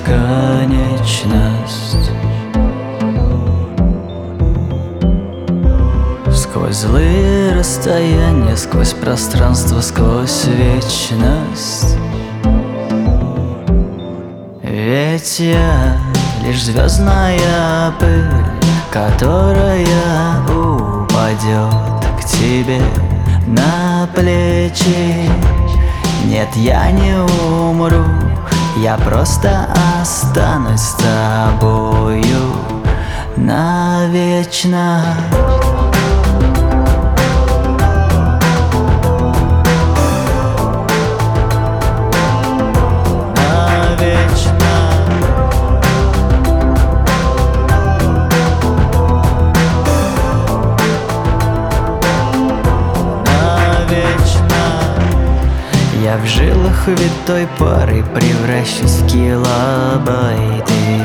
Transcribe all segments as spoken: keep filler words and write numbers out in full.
бесконечность. Сквозь злые расстояния, сквозь пространство, сквозь вечность. Ведь я лишь звездная пыль, которая упадет к тебе на плечи. Нет, я не умру, я просто останусь с тобою навечно. Я в жилах витой пары превращусь в килобайты.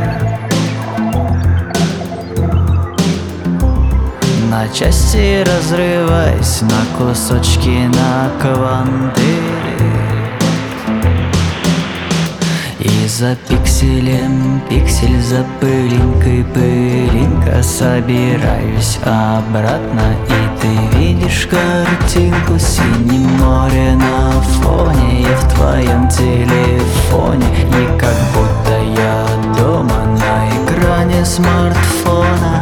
На части разрываясь, на кусочки, на кванты. И за пикселем, пиксель за пылинкой, пылинка, собираюсь обратно. И ты видишь картинку, синее море на фоне. Я в твоем телефоне, и как будто я дома на экране смартфона.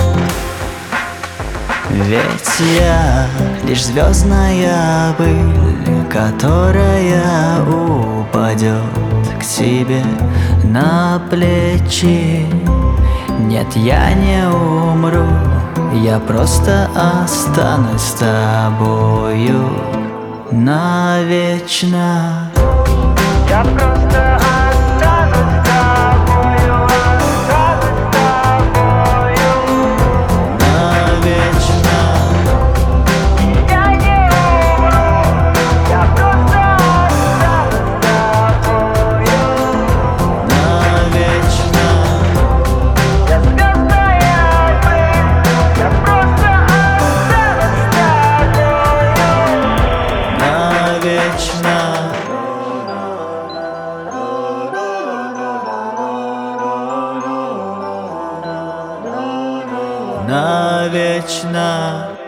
Ведь я лишь звездная пыль, которая упадет к тебе на плечи. Нет, я не умру, я просто останусь с тобою навечно. Я просто останусь с тобою, останусь с тобою навечно. Я не умру, я просто останусь с тобою навечно. Я звездная пыль, я просто останусь с тобою навечно. Навечно.